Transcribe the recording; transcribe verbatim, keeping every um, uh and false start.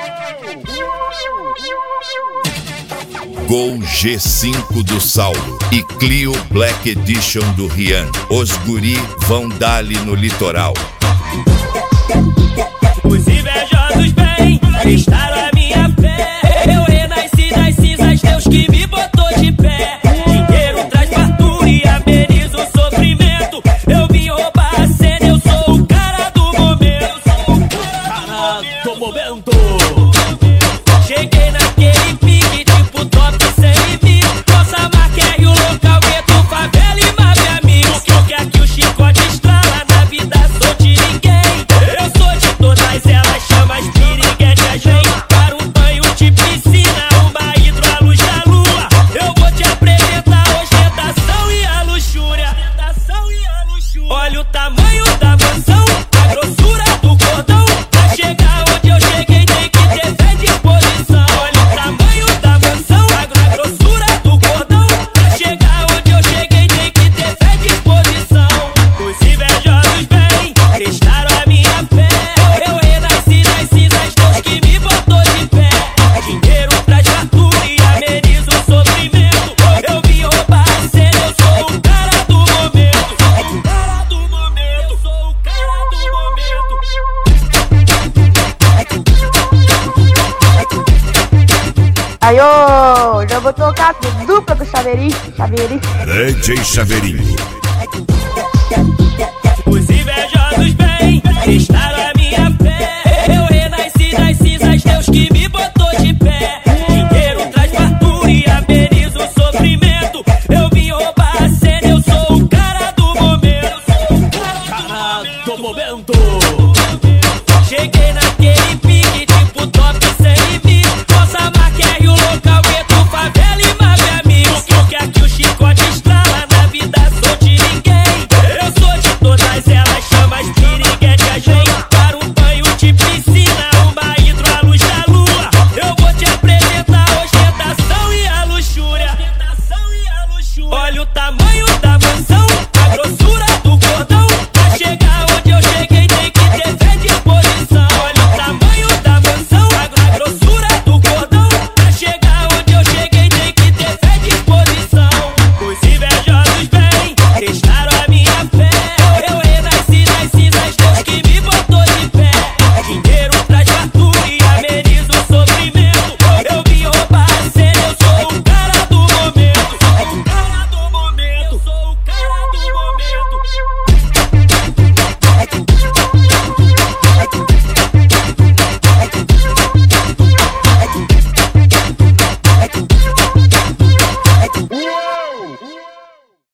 Gol G cinco do Saulo e Clio Black Edition do Rian. Os guri vão dar-lhe no litoral. Os invejosos vêm, testaram a minha fé. Eu renasci das cinzas, Deus que me botou de pé. Dinheiro traz fartura e ameniza o sofrimento. Eu vim roubar a cena, eu sou o cara do momento. Cara do momento. Cheguei naquele pique, tipo top sem mil. Nossa marca é Rio Local, gueto, favela e máfia amigo. Que aqui o chicote estrala, na vida sou de ninguém. Eu sou de todas elas, chama as piriguete a gente. Para um banho de piscina, uma hidro à luz da lua. Eu vou te apresentar a ostentação e a luxúria. Olha o tamanho da mansão, a grossura do cordão. Pra chegar onde eu cheguei tem que ter fé de posição. Olha o tamanho da mansão, a grossura do cordão. Pra chegar onde eu cheguei tem que ter fé de posição. Os invejosos vêm, testaram a minha fé. Eu renasci das cinzas, Deus que me botou de pé. Dinheiro traz fartura e ameniza o sofrimento. Eu vim roubar a cena, eu sou o cara do momento. O cara do momento, eu sou o cara do momento. Aí, ô, já vou tocar a dupla do Chaveirinho, Chaveirinho. D J Chaveirinho.